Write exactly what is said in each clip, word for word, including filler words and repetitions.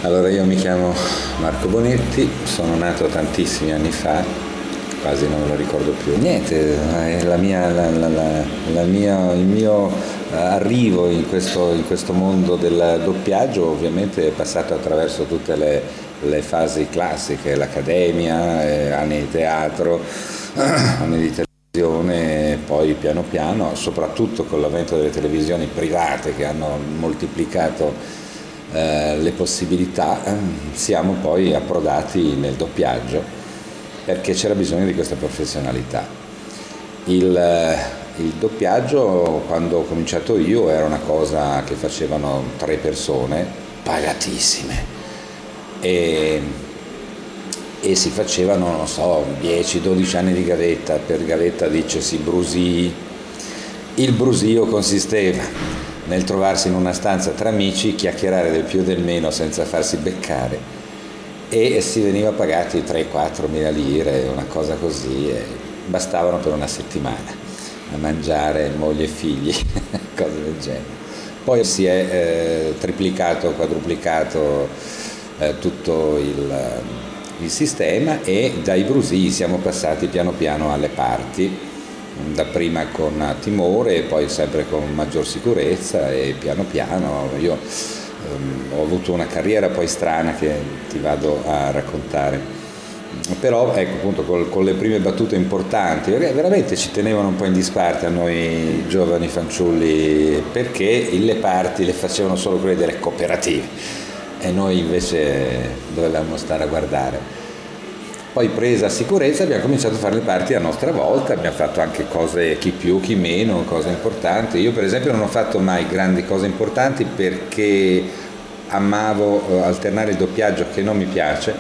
Allora, io mi chiamo Marco Bonetti, sono nato tantissimi anni fa, quasi non me lo ricordo più. Niente, è la mia, la, la, la, la mia, il mio arrivo in questo, in questo mondo del doppiaggio ovviamente è passato attraverso tutte le, le fasi classiche, l'accademia, eh, anni di teatro, anni di televisione, poi piano piano, soprattutto con l'avvento delle televisioni private che hanno moltiplicato Eh, le possibilità, eh, siamo poi approdati nel doppiaggio perché c'era bisogno di questa professionalità. Il, eh, il doppiaggio, quando ho cominciato io, era una cosa che facevano tre persone pagatissime e, e si facevano, non so, dieci dodici anni di gavetta. Per gavetta dicesi brusii. Il brusio consisteva nel trovarsi in una stanza tra amici, chiacchierare del più e del meno senza farsi beccare, e si veniva pagati tre quattro mila lire, una cosa così, e bastavano per una settimana a mangiare moglie e figli, cose del genere. Poi si è eh, triplicato, quadruplicato eh, tutto il, il sistema, e dai brusii siamo passati piano piano alle parti, dapprima con timore e poi sempre con maggior sicurezza, e piano piano io um, ho avuto una carriera poi strana che ti vado a raccontare, però ecco appunto col, con le prime battute importanti, perché veramente ci tenevano un po' in disparte a noi giovani fanciulli, perché le parti le facevano solo quelle delle cooperative e noi invece dovevamo stare a guardare. Poi, presa sicurezza, abbiamo cominciato a fare le parti a nostra volta, abbiamo fatto anche cose chi più chi meno, cose importanti. Io per esempio non ho fatto mai grandi cose importanti perché amavo alternare il doppiaggio, che non mi piace,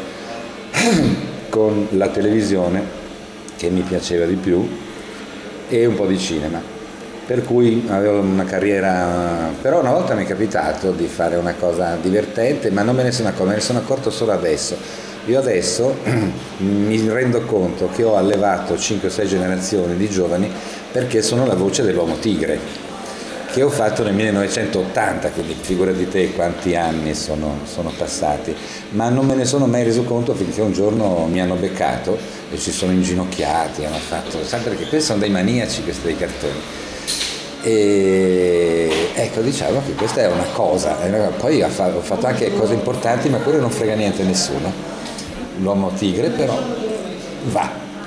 con la televisione, che mi piaceva di più, e un po' di cinema. Per cui avevo una carriera, però una volta mi è capitato di fare una cosa divertente, ma non me ne sono accorto, me ne sono accorto solo adesso. Io adesso mi rendo conto che ho allevato cinque sei generazioni di giovani, perché sono la voce dell'Uomo Tigre, che ho fatto nel millenovecentottanta, quindi figurati te quanti anni sono, sono passati, ma non me ne sono mai reso conto finché un giorno mi hanno beccato e ci sono inginocchiati, hanno fatto, sai, perché questi sono dei maniaci, questi dei cartoni. E ecco, diciamo che questa è una cosa, poi ho fatto anche cose importanti, ma quello non frega niente a nessuno. L'Uomo Tigre però va,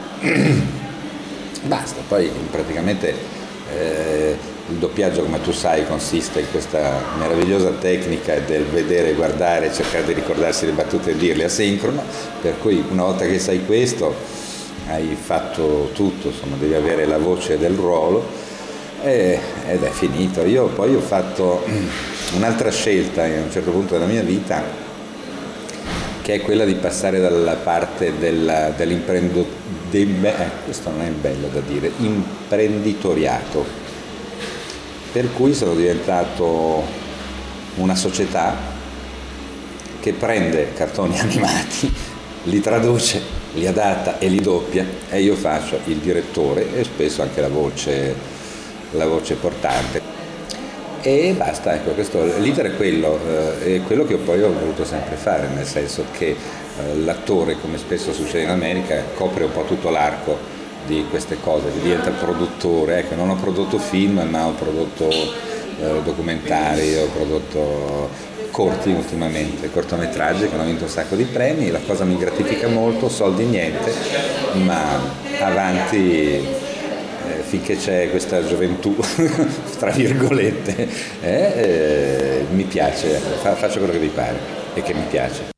basta. Poi praticamente eh, il doppiaggio, come tu sai, consiste in questa meravigliosa tecnica del vedere, guardare, cercare di ricordarsi le battute e dirle asincrono, per cui una volta che sai questo hai fatto tutto, insomma devi avere la voce del ruolo, e, ed è finito. Io poi ho fatto un'altra scelta a un certo punto della mia vita, che è quella di passare dalla parte del, dell'imprenditorato, de, eh, questo non è bello da dire, imprenditoriato, per cui sono diventato una società che prende cartoni animati, li traduce, li adatta e li doppia, e io faccio il direttore e spesso anche la voce, la voce portante. E basta, ecco, questo l'iter è quello, eh, è quello che poi ho voluto sempre fare, nel senso che eh, l'attore, come spesso succede in America, copre un po' tutto l'arco di queste cose, diventa produttore. Ecco, non ho prodotto film, ma ho prodotto eh, documentari, ho prodotto corti ultimamente, cortometraggi che hanno vinto un sacco di premi. La cosa mi gratifica molto, soldi niente, ma avanti finché c'è questa gioventù, tra virgolette, eh, eh, mi piace, fa, faccio quello che mi pare e che mi piace.